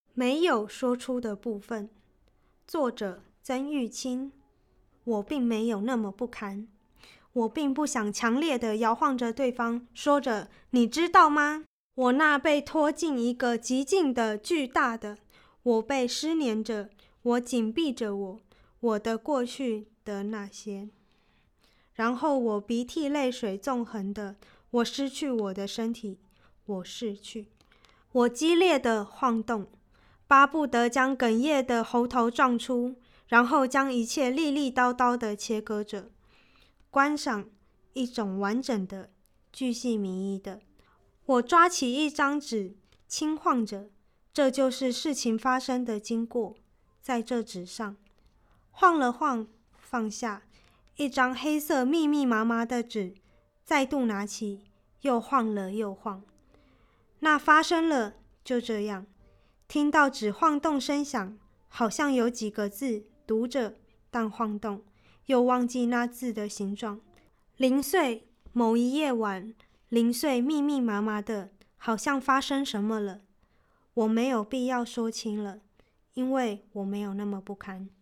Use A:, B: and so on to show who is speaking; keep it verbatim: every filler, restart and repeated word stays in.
A: 没有说出的部分。作者曾玉清。我并没有那么不堪，我并不想强烈地摇晃着对方，说着你知道吗？我那被拖进一个极尽的巨大的，我被失黏着，我紧闭着我，我的过去的那些。然后我鼻涕泪水纵横的，我失去我的身体，我逝去。我激烈的晃动，巴不得将哽咽的喉头撞出，然后将一切利利刀刀的切割着，观赏一种完整的、巨细靡遗的。我抓起一张纸，轻晃着，这就是事情发生的经过，在这纸上晃了晃，放下一张黑色密密麻麻的纸，再度拿起，又晃了又晃。那发生了，就这样，听到纸晃动声响，好像有几个字读着，但晃动，又忘记那字的形状。零碎，某一夜晚，零碎密密麻麻的，好像发生什么了。我没有必要说清了，因为我没有那么不堪。